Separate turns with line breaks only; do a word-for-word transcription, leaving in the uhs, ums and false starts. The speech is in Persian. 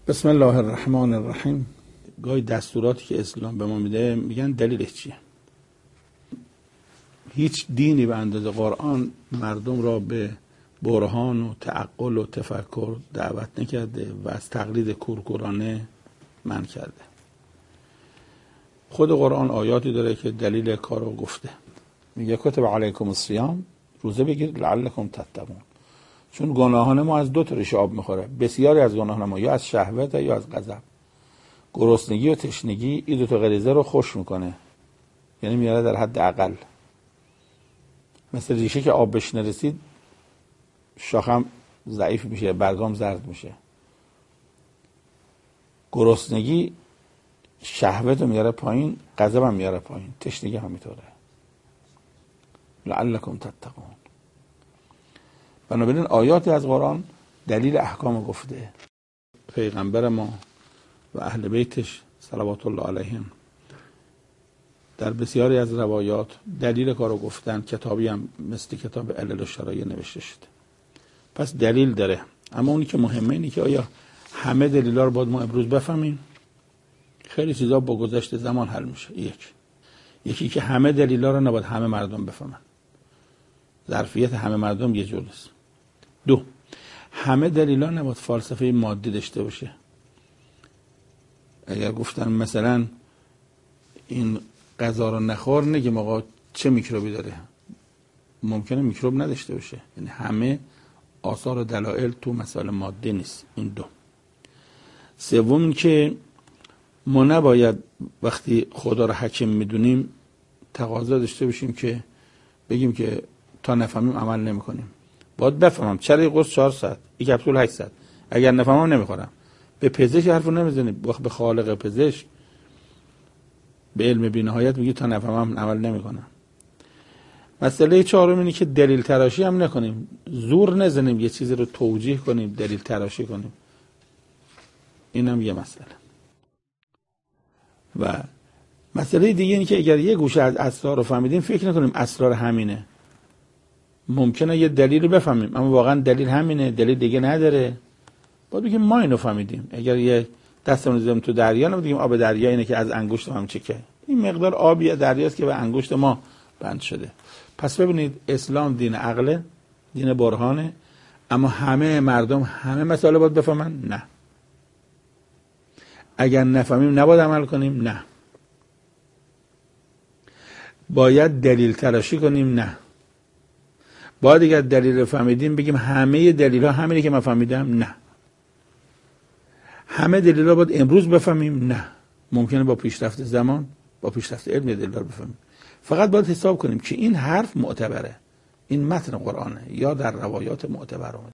بسم الله الرحمن الرحیم. گاهی دستوراتی که اسلام به ما میده میگن دلیلش چیه؟ هیچ دینی به اندازه قرآن مردم را به برهان و تعقل و تفکر دعوت نکرده و از تقلید کورکورانه منع کرده. خود قرآن آیاتی داره که دلیل کارو گفته. میگه کتب علیکم الصیام، روزه بگیرید لعلکم تتقون. چون گناهان ما از دو تا ریشه آب میخوره. بسیاری از گناهان ما یا از شهوت یا از غضب. گرسنگی و تشنگی این دو تا غریزه رو خوش میکنه، یعنی میاره در حد اقل. مثل ریشه که آب بهش نرسید شاخم ضعیف میشه، برگام زرد میشه. گرسنگی شهوت رو میاره پایین، غضب هم میاره پایین، تشنگی هم میطوره. لعلکم تتقون. بنابراین آیاتی از قرآن دلیل احکام گفته. پیغمبر ما و اهل بیتش صلوات الله علیهم در بسیاری از روایات دلیل کارو گفتن. کتابی هم مثل کتاب علل الشرایع نوشته شده. پس دلیل داره. اما اونی که مهمه اینه که آیا همه دلیلا رو باید ما امروز بفهمیم؟ خیلی چیزا با گذشت زمان حل میشه. یک یکی که همه دلیلا رو نباید همه مردم بفهمن. ظرفیت همه مردم یه جور نیست. دو، همه دلیلا نباید فلسفه مادی داشته باشه. اگر گفتن مثلا این غذا رو نخور، نگیم آقا چه میکروبی داره، ممکنه میکروب نداشته باشه. یعنی همه آثار و دلایل تو مسائل مادی نیست. این دو. سوم این که ما نباید وقتی خدا رو حکیم میدونیم تقاضا داشته باشیم که بگیم که تا نفهمیم عمل نمیکنیم. باید بفهمم چرا قرص چهار ساعت، یک کپسول هشت ساعت. اگر نفهمم نمیخورم. به پزشک حرفو نمیزنیم، وقت به خالق پزشک به علم بی‌نهایت میگی تا نفهمم عمل نمیکنم. مسئله چهارم اینه که دلیل تراشی هم نکنیم. زور نزنیم یه چیزی رو توجیه کنیم، دلیل تراشی کنیم. اینم یه مسئله. و مسئله دیگه اینه که اگر یه گوشه از اسرار رو فهمیدیم فکر نکنیم اسرار همینه. ممکنه یه دلیل رو بفهمیم اما واقعا دلیل همینه، دلیل دیگه نداره. باید بگیم ما اینو فهمیدیم. اگر یه دستمون رو بزنیم تو دریا، نمیگیم آب دریا اینه که از انگشت هم چکه. این مقدار آبی دریاست که به انگشت ما بند شده. پس ببینید اسلام دین عقله، دین برهانه. اما همه مردم همه مسائل باید بفهمن؟ نه. اگر نفهمیم نباید عمل کنیم؟ نه. باید دلیل تراشی کنیم؟ نه. باید اگر دلیل رو فهمیدیم بگیم همه دلیل ها همینه که من فهمیدم؟ نه. همه دلیل ها باید امروز بفهمیم؟ نه. ممکنه با پیشرفت زمان، با پیشرفت علم دلیل ها بفهمیم. فقط باید حساب کنیم که این حرف معتبره، این متن قرآنه یا در روایات معتبر اومده.